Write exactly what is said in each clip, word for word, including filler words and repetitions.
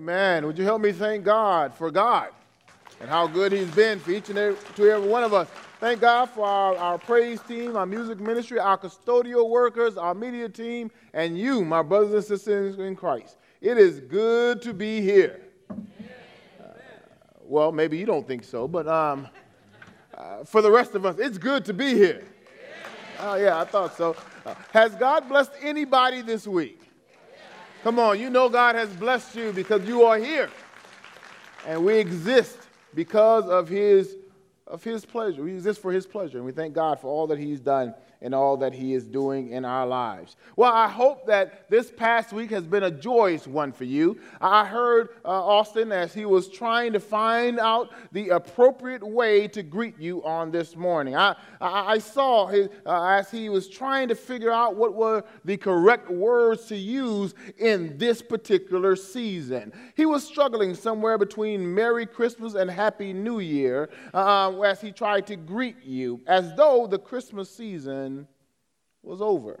Amen. Would you help me thank God for God and how good he's been for each and every, to every one of us. Thank God for our, our praise team, our music ministry, our custodial workers, our media team, and you, my brothers and sisters in Christ. It is good to be here. Uh, well, maybe you don't think so, but um, uh, for the rest of us, it's good to be here. Oh, yeah, I thought so. Uh, has God blessed anybody this week? Come on, you know God has blessed you because you are here. And we exist because of his, of his pleasure. We exist for his pleasure. And we thank God for all that he's done and all that he is doing in our lives. Well, I hope that this past week has been a joyous one for you. I heard uh, Austin as he was trying to find out the appropriate way to greet you on this morning. I, I, I saw his, uh, as he was trying to figure out what were the correct words to use in this particular season. He was struggling somewhere between Merry Christmas and Happy New Year uh, as he tried to greet you, as though the Christmas season was over.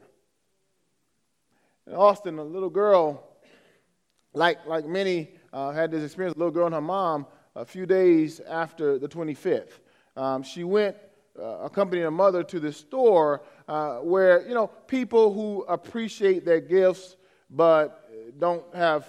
In Austin, a little girl, like, like many uh, had this experience, a little girl and her mom, a few days after the twenty-fifth. Um, she went, uh, accompanying her mother, to the store uh, where, you know, people who appreciate their gifts but don't have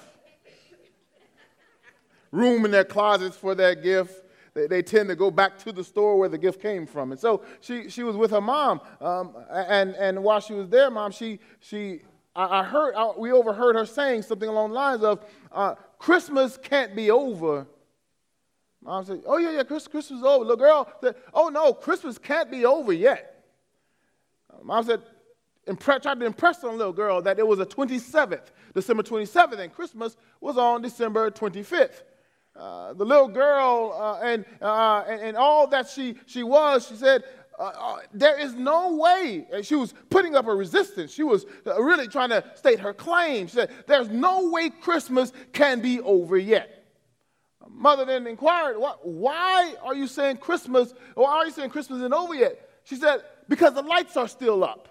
room in their closets for their gift, They, they tend to go back to the store where the gift came from. And so she, she was with her mom, um, and, and while she was there, Mom, she, she I, I heard, I, we overheard her saying something along the lines of, uh, Christmas can't be over. Mom said, oh, yeah, yeah, Christmas, Christmas is over. Little girl said, oh, no, Christmas can't be over yet. Mom said, impre- tried to impress on the little girl that it was the twenty-seventh, December twenty-seventh, and Christmas was on December twenty-fifth. Uh, the little girl uh, and, uh, and and all that she, she was, she said, uh, uh, there is no way. And she was putting up a resistance. She was uh, really trying to state her claim. She said, there's no way Christmas can be over yet. Mother then inquired, why are you saying Christmas, or why are you saying Christmas isn't over yet? She said, because the lights are still up.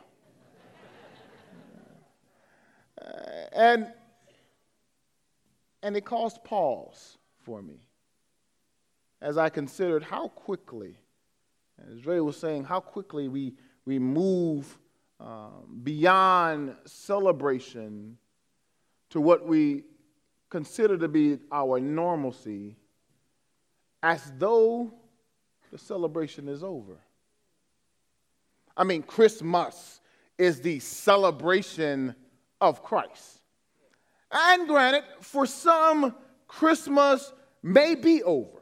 uh, and, and it caused pause for me as I considered how quickly, as Ray was saying, how quickly we, we move um, beyond celebration to what we consider to be our normalcy, as though the celebration is over. I mean, Christmas is the celebration of Christ. And granted, for some, Christmas may be over,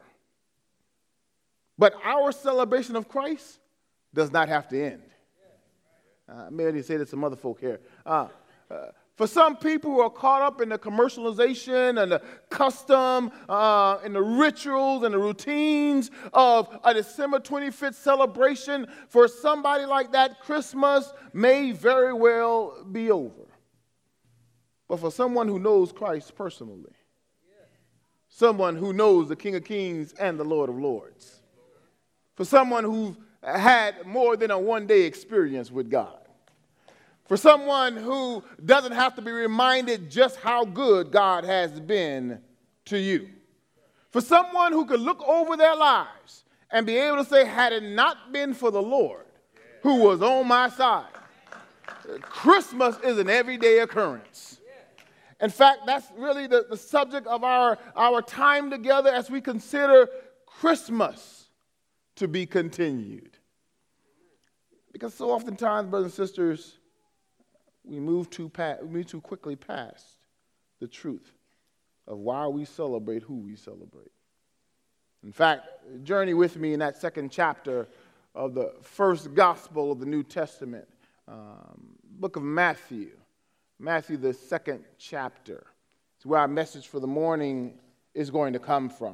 but our celebration of Christ does not have to end. Uh, maybe I didn't say this to some other folk here. Uh, uh, for some people who are caught up in the commercialization and the custom uh, and the rituals and the routines of a December twenty-fifth celebration, for somebody like that, Christmas may very well be over. But for someone who knows Christ personally, someone who knows the King of Kings and the Lord of Lords, for someone who's had more than a one-day experience with God, for someone who doesn't have to be reminded just how good God has been to you, for someone who could look over their lives and be able to say, had it not been for the Lord who was on my side, Christmas is an everyday occurrence. In fact, that's really the, the subject of our, our time together as we consider Christmas to be continued. Because so oftentimes, brothers and sisters, we move too, pa- we move too quickly past the truth of why we celebrate who we celebrate. In fact, journey with me in that second chapter of the first gospel of the New Testament, um, book of Matthew. Matthew, the second chapter. It's where our message for the morning is going to come from.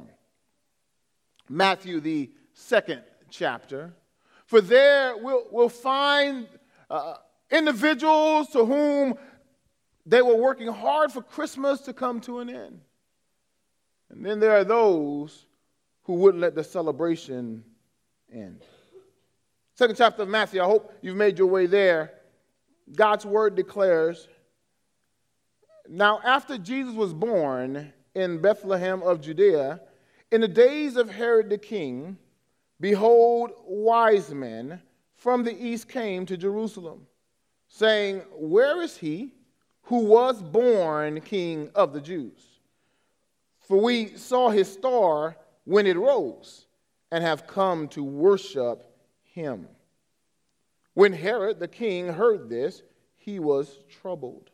Matthew, the second chapter. For there we'll, we'll find uh, individuals to whom they were working hard for Christmas to come to an end. And then there are those who wouldn't let the celebration end. Second chapter of Matthew, I hope you've made your way there. God's word declares, now after Jesus was born, in Bethlehem of Judea, in the days of Herod the king, behold, wise men from the east came to Jerusalem, saying, where is he who was born King of the Jews? For we saw his star when it rose, and have come to worship him. When Herod the king heard this, he was troubled,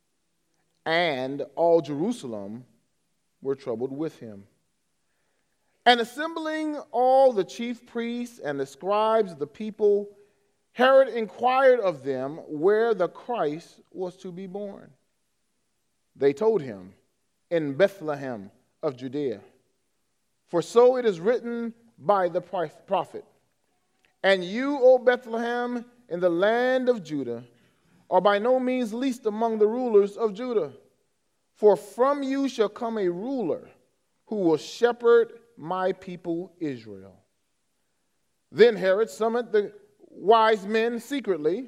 and all Jerusalem were troubled with him. And assembling all the chief priests and the scribes of the people, Herod inquired of them where the Christ was to be born. They told him, in Bethlehem of Judea. For so it is written by the prophet, and you, O Bethlehem, in the land of Judah, are by no means least among the rulers of Judah. For from you shall come a ruler who will shepherd my people Israel. Then Herod summoned the wise men secretly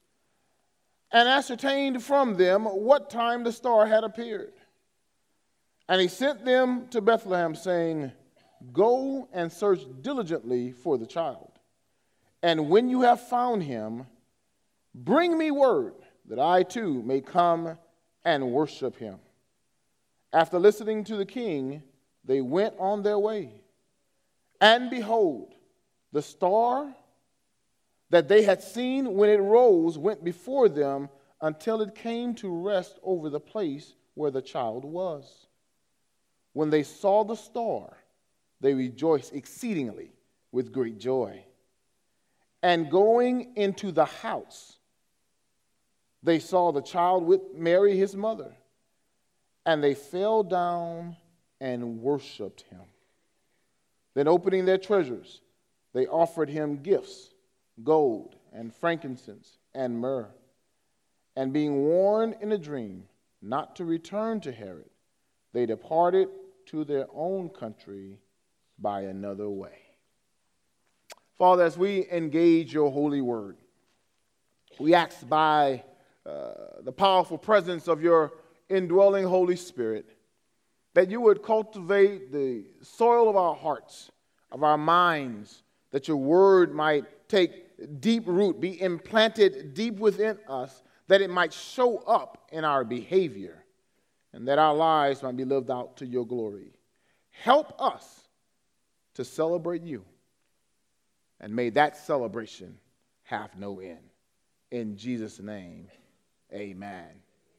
and ascertained from them what time the star had appeared. And he sent them to Bethlehem, saying, go and search diligently for the child. And when you have found him, bring me word that I too may come and worship him. After listening to the king, they went on their way. And behold, the star that they had seen when it rose went before them until it came to rest over the place where the child was. When they saw the star, they rejoiced exceedingly with great joy. And going into the house, they saw the child with Mary his mother, and they fell down and worshiped him. Then opening their treasures, they offered him gifts, gold and frankincense and myrrh. And being warned in a dream not to return to Herod, they departed to their own country by another way. Father, as we engage your holy word, we ask by uh, the powerful presence of your indwelling Holy Spirit that you would cultivate the soil of our hearts, of our minds, that your word might take deep root, be implanted deep within us, that it might show up in our behavior, and that our lives might be lived out to your glory. Help us to celebrate you, and may that celebration have no end. In Jesus' name, amen.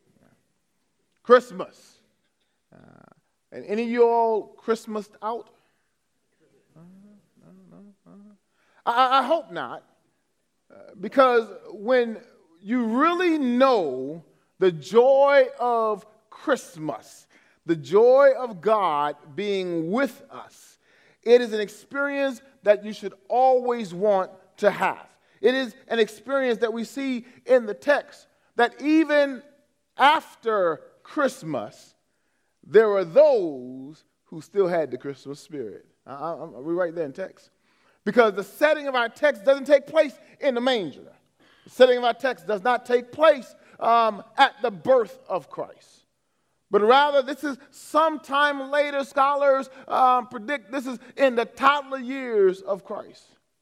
Christmas. Uh, and any of you all Christmased out? Uh, no, no, no. I, I hope not, uh, because when you really know the joy of Christmas, the joy of God being with us, it is an experience that you should always want to have. It is an experience that we see in the text, that even after Christmas, there were those who still had the Christmas spirit. I, I, we're right there in text. Because the setting of our text doesn't take place in the manger. The setting of our text does not take place um, at the birth of Christ. But rather, this is sometime later. Scholars um, predict this is in the toddler years of Christ,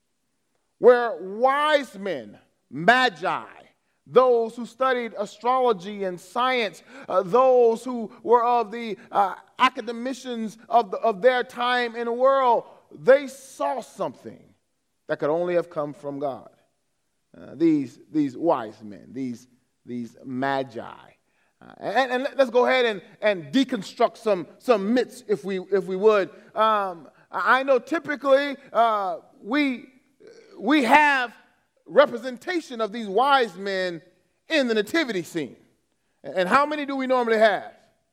where wise men, magi, those who studied astrology and science, uh, those who were of the uh, academicians of, the, of their time in the world, they saw something that could only have come from God. Uh, these, these wise men, these, these magi. Uh, and, and let's go ahead and, and deconstruct some, some myths, if we, if we would. Um, I know typically uh, we, we have representation of these wise men in the nativity scene. And how many do we normally have?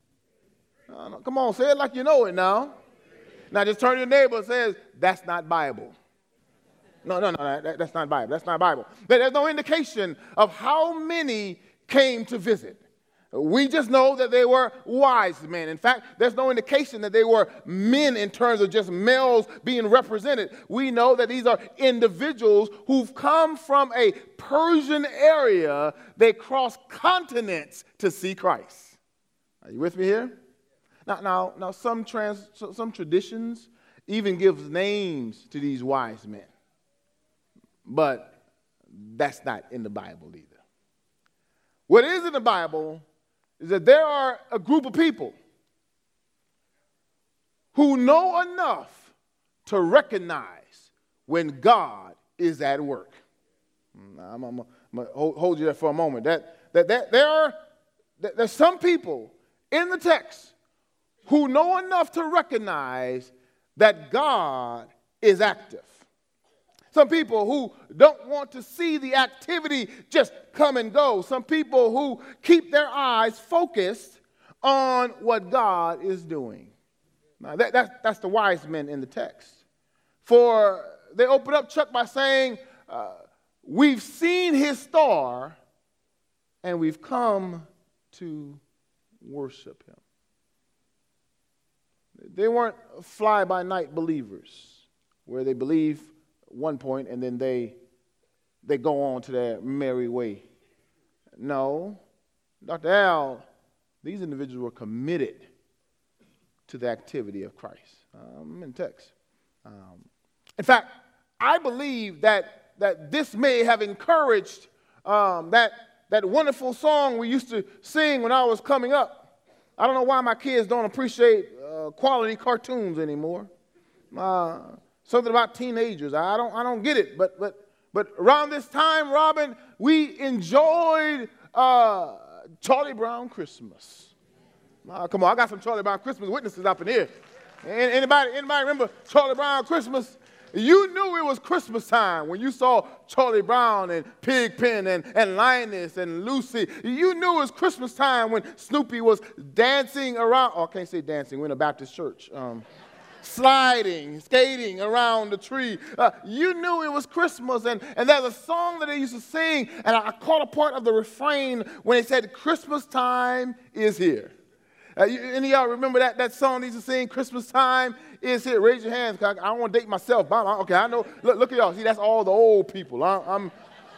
Uh, no, come on, say it like you know it now. Now just turn to your neighbor and say, that's not Bible. No, no, no, that, that's not Bible. That's not Bible. There's no indication of how many came to visit. We just know that they were wise men. In fact, there's no indication that they were men in terms of just males being represented. We know that these are individuals who've come from a Persian area. They crossed continents to see Christ. Are you with me here? Now, now, now some, trans, some traditions even give names to these wise men. But that's not in the Bible either. What is in the Bible is that there are a group of people who know enough to recognize when God is at work. I'm, I'm, I'm going to hold you there for a moment. That, that, that there are that there's some people in the text who know enough to recognize that God is active. Some people who don't want to see the activity just come and go. Some people who keep their eyes focused on what God is doing. Now, that, that, that's the wise men in the text. For they open up, Chuck, by saying, uh, we've seen his star and we've come to worship him. They weren't fly-by-night believers where they believe one point and then they they go on to their merry way. No, Doctor Al, these individuals were committed to the activity of Christ. Um, in text. Um, in fact, I believe that that this may have encouraged um, that that wonderful song we used to sing when I was coming up. I don't know why my kids don't appreciate uh, quality cartoons anymore. Uh, Something about teenagers. I don't I don't get it. But but but around this time, Robin, we enjoyed uh, Charlie Brown Christmas. Uh, come on, I got some Charlie Brown Christmas witnesses up in here. Anybody, anybody remember Charlie Brown Christmas? You knew it was Christmas time when you saw Charlie Brown and Pigpen and, and Linus and Lucy. You knew it was Christmas time when Snoopy was dancing around. Oh, I can't say dancing. We're in a Baptist church. Um, sliding, skating around the tree. Uh, you knew it was Christmas. And, and there's a song that they used to sing, and I, I caught a part of the refrain when they said, Christmas time is here. Uh, you, any of y'all remember that, that song they used to sing, Christmas time is here? Raise your hands, because I, I don't want to date myself. But I, okay, I know. Look, look at y'all. See, that's all the old people. I, I'm...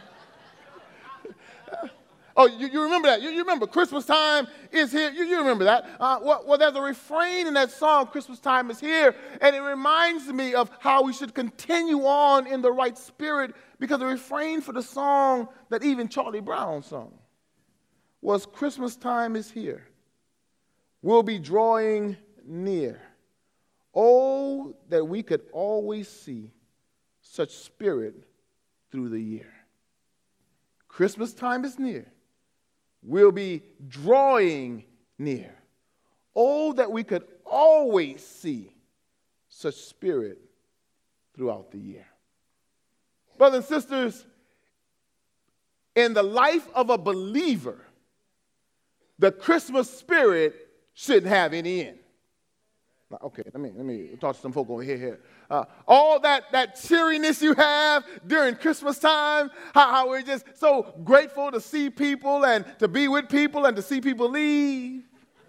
Oh, you, you remember that. You, you remember Christmas time is here. You, you remember that. Uh, well, well, there's a refrain in that song, Christmas time is here, and it reminds me of how we should continue on in the right spirit, because the refrain for the song that even Charlie Brown sung was Christmas time is here. We'll be drawing near. Oh, that we could always see such spirit through the year. Christmas time is near. We'll be drawing near. Oh, that we could always see such spirit throughout the year. Brothers and sisters, in the life of a believer, the Christmas spirit shouldn't have any end. Okay, let me let me talk to some folk over here. here. Uh, all that, that cheeriness you have during Christmas time, how, how we're just so grateful to see people and to be with people and to see people leave.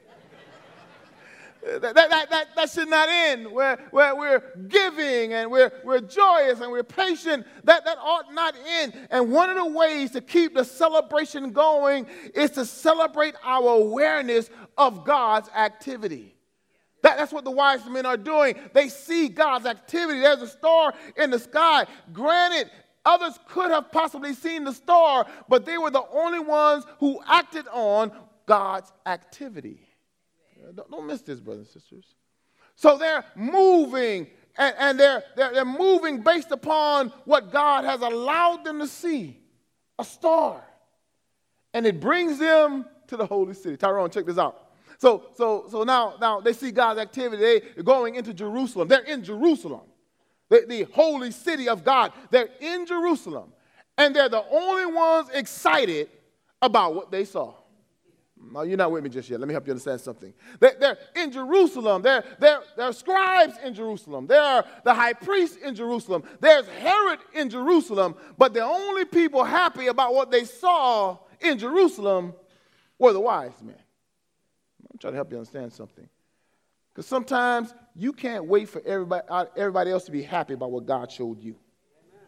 that, that, that, that, that should not end. Where, where we're giving and we're, we're joyous and we're patient. That, that ought not end. And one of the ways to keep the celebration going is to celebrate our awareness of God's activity. That, that's what the wise men are doing. They see God's activity. There's a star in the sky. Granted, others could have possibly seen the star, but they were the only ones who acted on God's activity. Don't, don't miss this, brothers and sisters. So they're moving, and, and they're, they're, they're moving based upon what God has allowed them to see, a star. And it brings them to the holy city. Tyrone, check this out. So, so, so now, now they see God's activity. They're going into Jerusalem. They're in Jerusalem, the, the holy city of God. They're in Jerusalem, and they're the only ones excited about what they saw. No, you're not with me just yet. Let me help you understand something. They're, they're in Jerusalem. There, there, there are scribes in Jerusalem. There are the high priest in Jerusalem. There's Herod in Jerusalem. But the only people happy about what they saw in Jerusalem were the wise men. I'm trying to help you understand something. Because sometimes you can't wait for everybody, everybody else to be happy about what God showed you.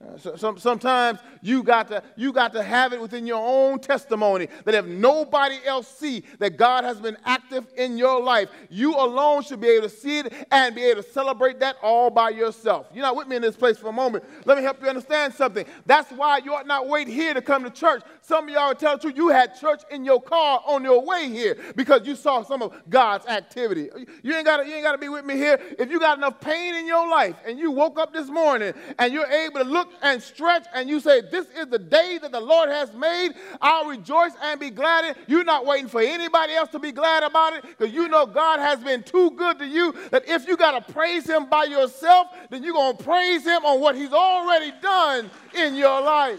Uh, so, some, sometimes you got to you got to have it within your own testimony that if nobody else see that God has been active in your life, you alone should be able to see it and be able to celebrate that all by yourself. You're not with me in this place for a moment. Let me help you understand something. That's why you ought not wait here to come to church. Some of y'all will tell the truth. You had church in your car on your way here because you saw some of God's activity. You ain't got you ain't got to be with me here. If you got enough pain in your life and you woke up this morning and you're able to look and stretch and you say, this is the day that the Lord has made, I'll rejoice and be glad in it. You're not waiting for anybody else to be glad about it because you know God has been too good to you that if you got to praise him by yourself, then you're going to praise him on what he's already done in your life.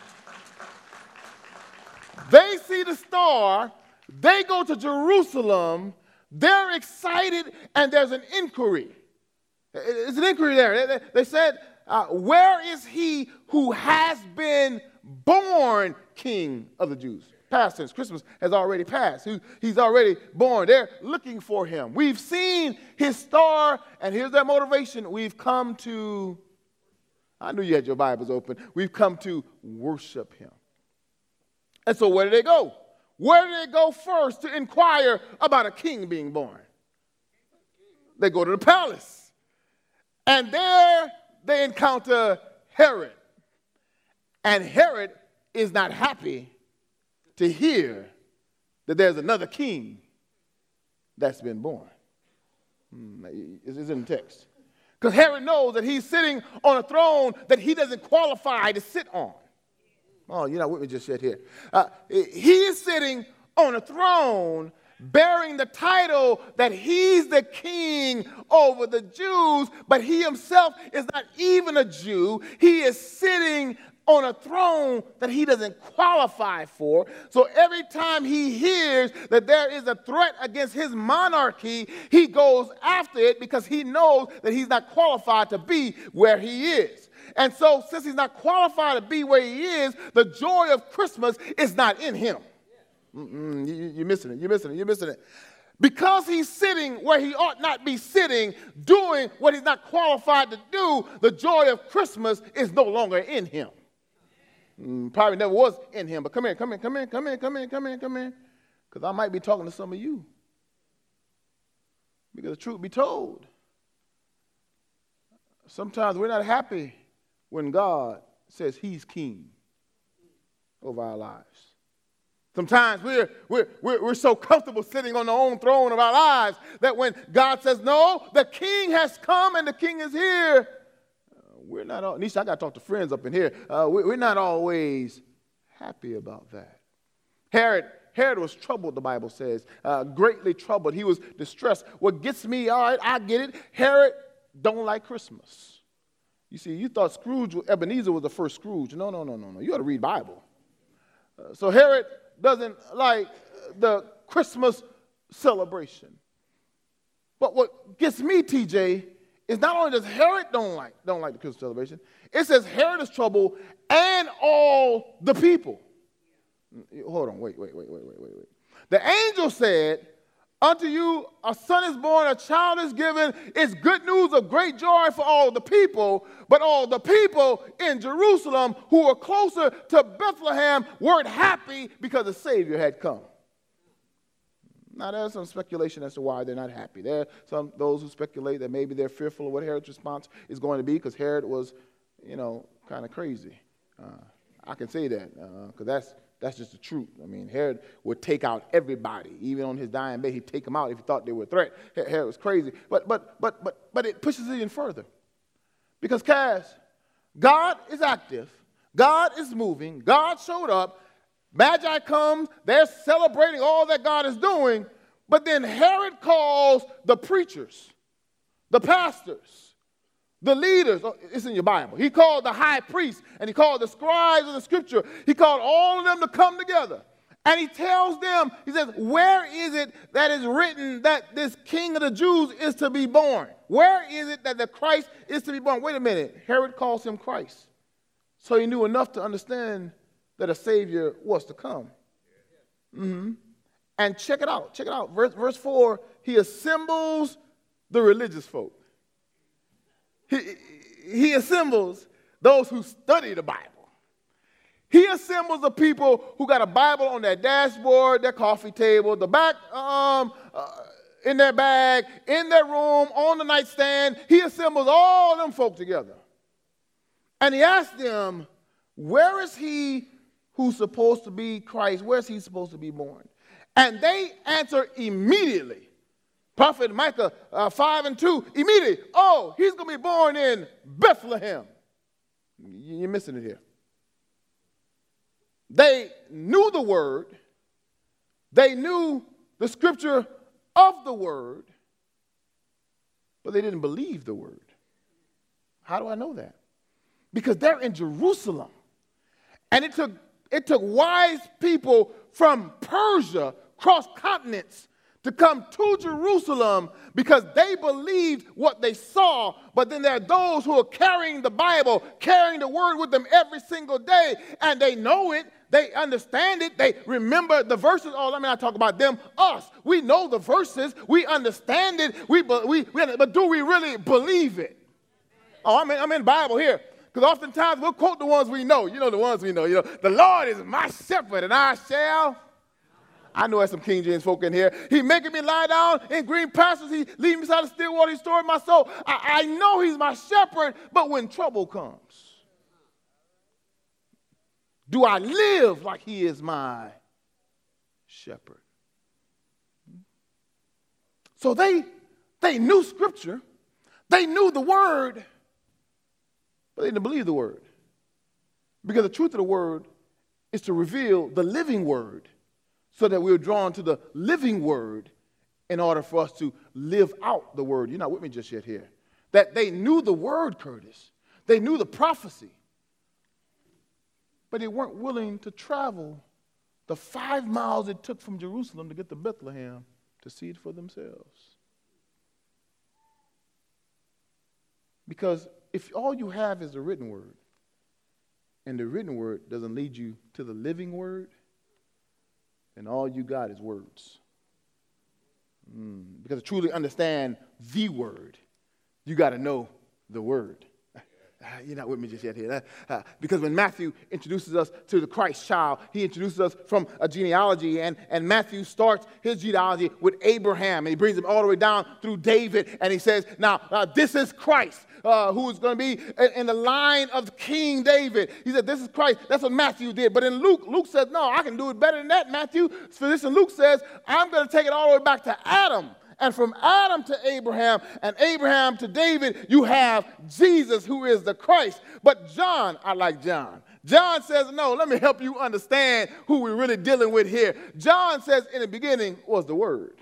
They see the star, they go to Jerusalem, they're excited, and there's an inquiry. It's an inquiry there. They, they said, Uh, where is he who has been born King of the Jews? Past tense. Christmas has already passed. He, he's already born. They're looking for him. We've seen his star, and here's their motivation. We've come to, I knew you had your Bibles open. We've come to worship him. And so where did they go? Where did they go first to inquire about a king being born? They go to the palace. And there they encounter Herod. And Herod is not happy to hear that there's another king that's been born. It's in the text. Because Herod knows that he's sitting on a throne that he doesn't qualify to sit on. Oh, you're not with me just yet here. Uh, he is sitting on a throne bearing the title that he's the king over the Jews, but he himself is not even a Jew. He is sitting on a throne that he doesn't qualify for. So every time he hears that there is a threat against his monarchy, he goes after it because he knows that he's not qualified to be where he is. And so since he's not qualified to be where he is, the joy of Christmas is not in him. Mm-mm, you, you're missing it. You're missing it. You're missing it. Because he's sitting where he ought not be sitting, doing what he's not qualified to do, the joy of Christmas is no longer in him. Mm, probably never was in him. But come here, come in, come in, come in, come in, come in, come in. Because I might be talking to some of you. Because the truth be told, sometimes we're not happy when God says he's king over our lives. Sometimes we're, we're, we're, we're so comfortable sitting on the own throne of our lives that when God says, no, the king has come and the king is here, uh, we're not, all, Nisha, I got to talk to friends up in here, uh, we, we're not always happy about that. Herod, Herod was troubled, the Bible says, uh, greatly troubled. He was distressed. What gets me, all right, I get it. Herod don't like Christmas. You see, you thought Scrooge, Ebenezer was the first Scrooge. No, no, no, no, no. You got to read Bible. Uh, so Herod doesn't like the Christmas celebration. But what gets me, T J, is not only does Herod don't like, don't like the Christmas celebration, it says Herod is troubled and all the people. Hold on, wait, wait, wait, wait, wait, wait, wait. The angel said, unto you a son is born, a child is given. It's good news of great joy for all the people. But all the people in Jerusalem who were closer to Bethlehem weren't happy because the Savior had come. Now, there's some speculation as to why they're not happy. There are some those who speculate that maybe they're fearful of what Herod's response is going to be because Herod was, you know, kind of crazy. Uh, I can say that because uh, that's That's just the truth. I mean, Herod would take out everybody. Even on his dying bed, he'd take them out if he thought they were a threat. Herod was crazy. But but but but but it pushes it even further. Because, Cass, God is active. God is moving. God showed up. Magi comes. They're celebrating all that God is doing. But then Herod calls the preachers, the pastors, the leaders. Oh, it's in your Bible. He called the high priest and he called the scribes of the scripture. He called all of them to come together. And he tells them, he says, where is it that is written that this king of the Jews is to be born? Where is it that the Christ is to be born? Wait a minute. Herod calls him Christ. So he knew enough to understand that a Savior was to come. Mm-hmm. And check it out. Check it out. Verse, verse four, he assembles the religious folk. He, he assembles those who study the Bible. He assembles the people who got a Bible on their dashboard, their coffee table, the back, um, uh, in their bag, in their room, on the nightstand. He assembles all them folk together. And he asks them, where is he who's supposed to be Christ? Where is he supposed to be born? And they answer immediately. Prophet Micah uh, five and two, immediately, oh, he's going to be born in Bethlehem. You're missing it here. They knew the word. They knew the scripture of the word, but they didn't believe the word. How do I know that? Because they're in Jerusalem. And it took, it took wise people from Persia, cross continents, to come to Jerusalem because they believed what they saw. But then there are those who are carrying the Bible, carrying the word with them every single day, and they know it. They understand it. They remember the verses. Oh, let me not talk about them. Us. We know the verses. We understand it. We, we, we but do we really believe it? Oh, I'm in, I'm in the Bible here. Because oftentimes we'll quote the ones we know. You know the ones we know. You know, the Lord is my shepherd, and I shall. I know there's some King James folk in here. He making me lie down in green pastures. He leading me beside the still water. He restored my soul. I, I know he's my shepherd, but when trouble comes, do I live like he is my shepherd? So they, they knew scripture. They knew the word, but they didn't believe the word. Because the truth of the word is to reveal the living word so that we're drawn to the living word in order for us to live out the word. You're not with me just yet here. That they knew the word, Curtis. They knew the prophecy. But they weren't willing to travel the five miles it took from Jerusalem to get to Bethlehem to see it for themselves. Because if all you have is the written word, and the written word doesn't lead you to the living word, then all you got is words. Mm. Because to truly understand the word, you got to know the word. You're not with me just yet here. Uh, because when Matthew introduces us to the Christ child, he introduces us from a genealogy, and, and Matthew starts his genealogy with Abraham, and he brings him all the way down through David, and he says, now, uh, this is Christ, uh, who is going to be in, in the line of King David. He said, this is Christ. That's what Matthew did. But in Luke, Luke says, no, I can do it better than that, Matthew. Physician Luke says, I'm going to take it all the way back to Adam. And from Adam to Abraham, and Abraham to David, you have Jesus, who is the Christ. But John, I like John. John says, no, let me help you understand who we're really dealing with here. John says, in the beginning was the Word.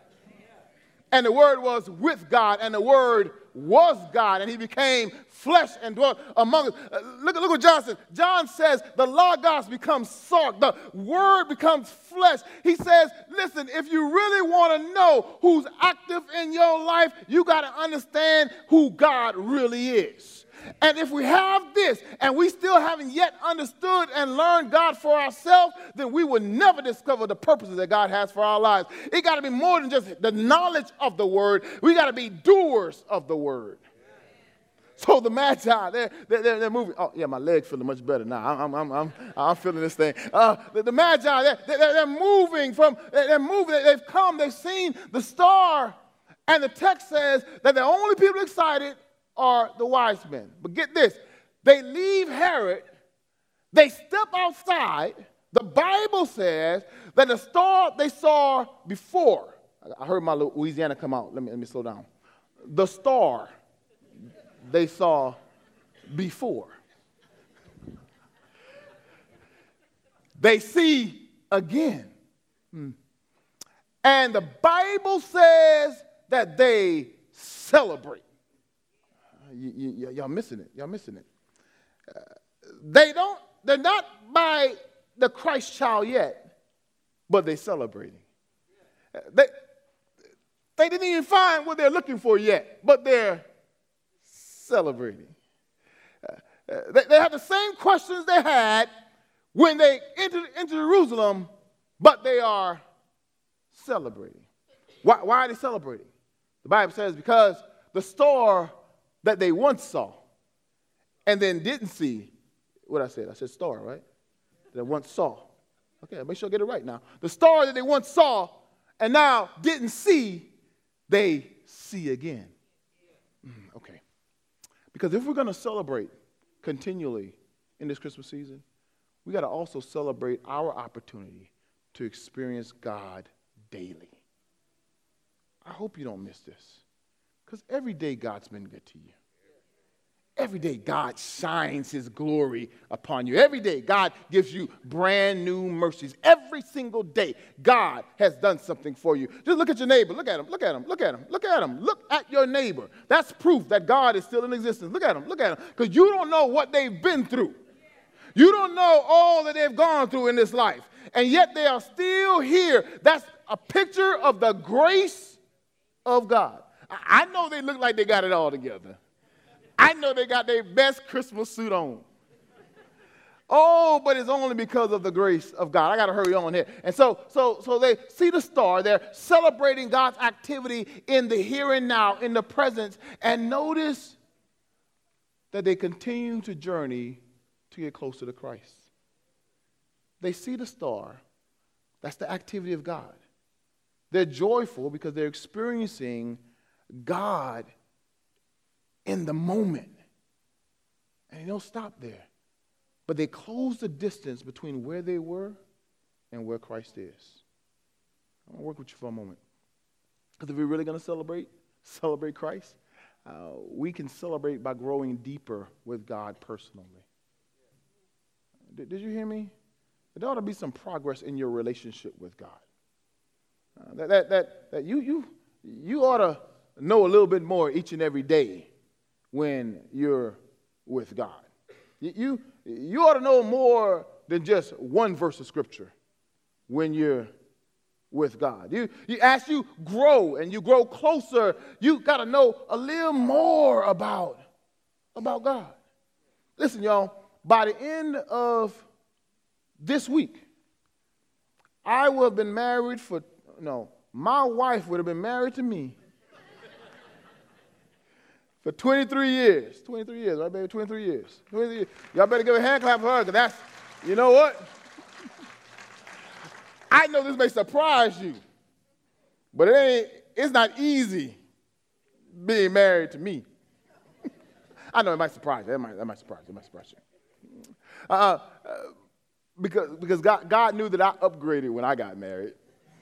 And the Word was with God, and the Word was God, and he became flesh and dwelt among us. Uh, look, look what John says. John says the Logos becomes sark. The Word becomes flesh. He says, listen, if you really want to know who's active in your life, you got to understand who God really is. And if we have this and we still haven't yet understood and learned God for ourselves, then we will never discover the purposes that God has for our lives. It got to be more than just the knowledge of the word. We got to be doers of the word. So the Magi, they're, they're, they're moving. Oh, yeah, my leg's feeling much better now. I'm, I'm, I'm, I'm feeling this thing. Uh, the, the Magi, they're, they're, they're moving from, they're moving. They've come, they've seen the star. And the text says that the only people excited are the wise men. But get this, they leave Herod, they step outside. The Bible says that the star they saw before, I heard my Louisiana come out. Let me, let me slow down. The star they saw before, they see again. Hmm. And the Bible says that they celebrate. You, you, y'all missing it. Y'all missing it. Uh, they don't, they're not by the Christ child yet, but they're celebrating. Uh, they, they didn't even find what they're looking for yet, but they're celebrating. Uh, uh, they, they have the same questions they had when they entered into Jerusalem, but they are celebrating. Why, why are they celebrating? The Bible says because the star that they once saw and then didn't see what I said. I said star, right? That once saw. Okay, make sure I get it right now. The star that they once saw and now didn't see, they see again. Mm, okay. Because if we're going to celebrate continually in this Christmas season, we got to also celebrate our opportunity to experience God daily. I hope you don't miss this, because every day God's been good to you. Every day God shines his glory upon you. Every day God gives you brand new mercies. Every single day God has done something for you. Just look at your neighbor. Look at him. Look at him. Look at him. Look at him. Look at your neighbor. That's proof that God is still in existence. Look at him. Look at him. Because you don't know what they've been through. You don't know all that they've gone through in this life. And yet they are still here. That's a picture of the grace of God. I know they look like they got it all together. I know they got their best Christmas suit on. Oh, but it's only because of the grace of God. I got to hurry on here. And so, so, so they see the star. They're celebrating God's activity in the here and now, in the presence. And notice that they continue to journey to get closer to Christ. They see the star. That's the activity of God. They're joyful because they're experiencing God in the moment. And they don't stop there. But they close the distance between where they were and where Christ is. I'm going to work with you for a moment. Because if we're really going to celebrate, celebrate Christ, uh, we can celebrate by growing deeper with God personally. Did, did you hear me? There ought to be some progress in your relationship with God. Uh, that, that, that, that you, you, you ought to know a little bit more each and every day when you're with God. You, you, you ought to know more than just one verse of Scripture when you're with God. You, you, as you grow and you grow closer, you got to know a little more about, about God. Listen, y'all, by the end of this week, I would have been married for, no, my wife would have been married to me for twenty-three years. twenty-three years, right, baby? twenty-three years. twenty-three years. Y'all better give a hand clap for her, because that's, you know what? I know this may surprise you, but it ain't, it's not easy being married to me. I know it might surprise you. That might, that might surprise you. It might surprise you. Uh, uh, because because God, God knew that I upgraded when I got married.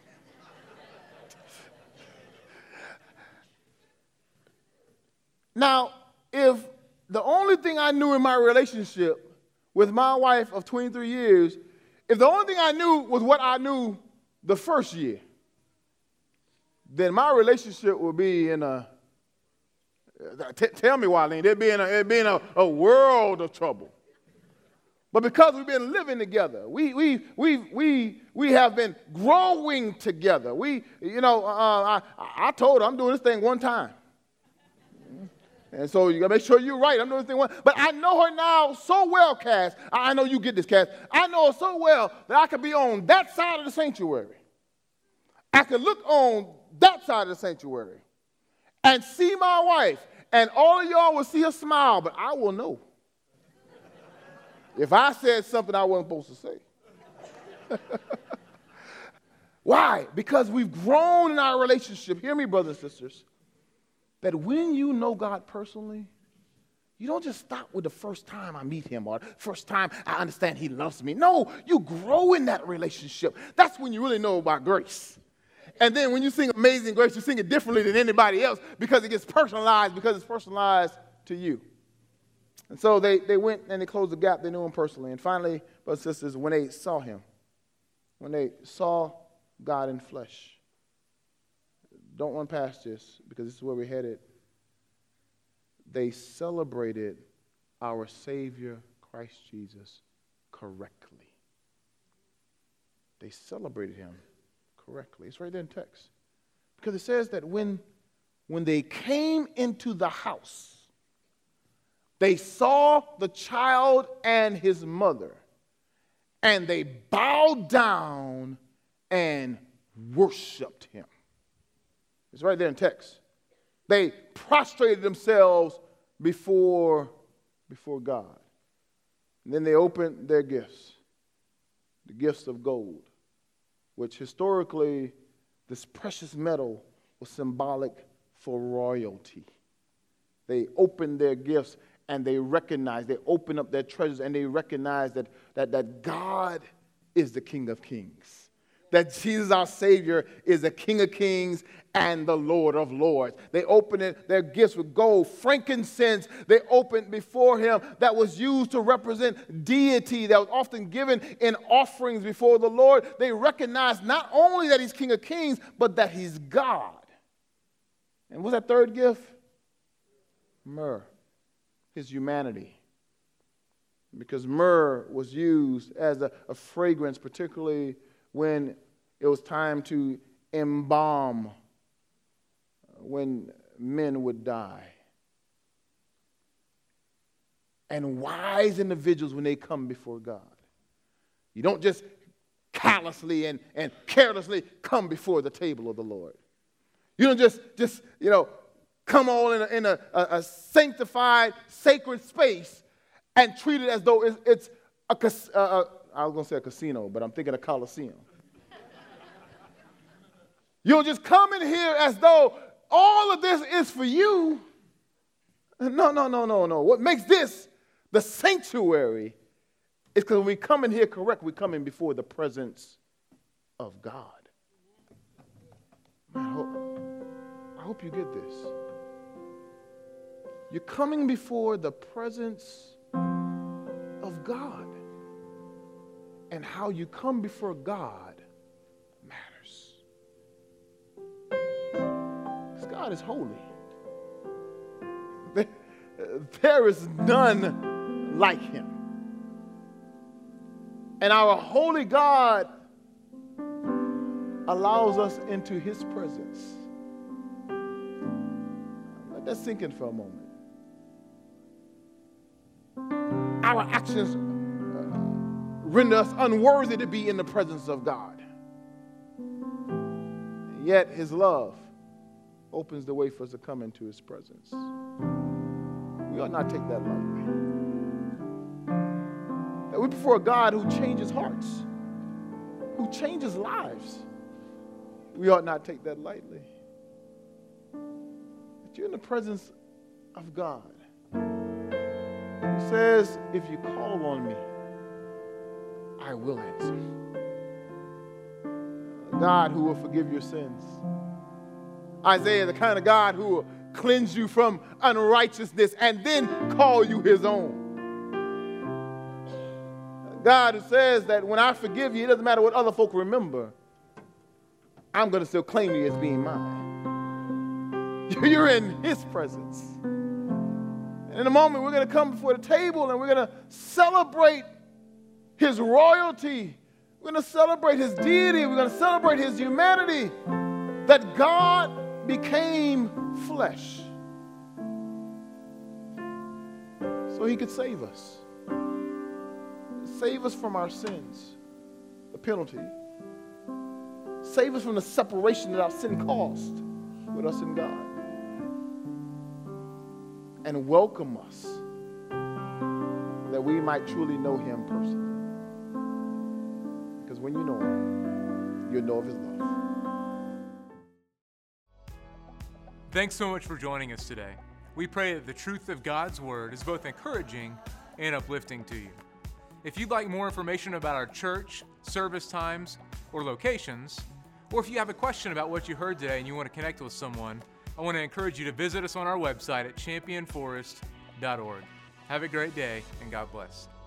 Now, if the only thing I knew in my relationship with my wife of twenty-three years, if the only thing I knew was what I knew the first year, then my relationship would be in a, t- tell me, Wileen, it'd be in, a, it'd be in a, a world of trouble. But because we've been living together, we we we we we have been growing together. We, you know, uh, I I told her I'm doing this thing one time. And so you gotta make sure you're right. I'm doing this thing one. But I know her now so well, Cass. I know you get this, Cass. I know her so well that I could be on that side of the sanctuary. I could look on that side of the sanctuary and see my wife, and all of y'all will see her smile, but I will know if I said something I wasn't supposed to say. Why? Because we've grown in our relationship. Hear me, brothers and sisters. That when you know God personally, you don't just stop with the first time I meet him or first time I understand he loves me. No, you grow in that relationship. That's when you really know about grace. And then when you sing Amazing Grace, you sing it differently than anybody else because it gets personalized, because it's personalized to you. And so they, they went and they closed the gap. They knew him personally. And finally, brothers and sisters, when they saw him, when they saw God in flesh, don't run past this because this is where we're headed. They celebrated our Savior, Christ Jesus, correctly. They celebrated him correctly. It's right there in text. Because it says that when, when they came into the house, they saw the child and his mother, and they bowed down and worshiped him. It's right there in text. They prostrated themselves before before God. And then they opened their gifts, the gifts of gold, which historically, this precious metal was symbolic for royalty. They opened their gifts and they recognized, they opened up their treasures and they recognized that, that, that God is the King of Kings. That Jesus, our Savior, is the King of Kings and the Lord of Lords. They opened it, their gifts with gold, frankincense. They opened before him that was used to represent deity, that was often given in offerings before the Lord. They recognized not only that he's King of Kings, but that he's God. And what's that third gift? Myrrh, his humanity. Because myrrh was used as a, a fragrance, particularly when it was time to embalm when men would die. And wise individuals, when they come before God, you don't just callously and, and carelessly come before the table of the Lord. You don't just, just you know, come all in a, in a, a, a sanctified, sacred space and treat it as though it's, it's a, a, a I was going to say a casino, but I'm thinking a coliseum. You'll just come in here as though all of this is for you. No, no, no, no, no. What makes this the sanctuary is because when we come in here correct, we come in before the presence of God. Man, I hope, I hope you get this. You're coming before the presence of God. And how you come before God matters. Because God is holy. There, there is none like him. And our holy God allows us into his presence. Let that sink in for a moment. Our actions render us unworthy to be in the presence of God. And yet his love opens the way for us to come into his presence. We ought not take that lightly. That we before a God who changes hearts, who changes lives. We ought not take that lightly. That you're in the presence of God. He says, if you call on me, I will answer. God who will forgive your sins. Isaiah, the kind of God who will cleanse you from unrighteousness and then call you his own. God who says that when I forgive you, it doesn't matter what other folk remember. I'm going to still claim you as being mine. You're in his presence. And in a moment, we're going to come before the table and we're going to celebrate his royalty. We're going to celebrate his deity. We're going to celebrate his humanity. That God became flesh so he could save us. Save us from our sins, the penalty. Save us from the separation that our sin caused with us and God. And welcome us that we might truly know him personally. Because when you know him, you'll know of his love. Thanks so much for joining us today. We pray that the truth of God's word is both encouraging and uplifting to you. If you'd like more information about our church, service times, or locations, or if you have a question about what you heard today and you want to connect with someone, I want to encourage you to visit us on our website at champion forest dot org. Have a great day, and God bless.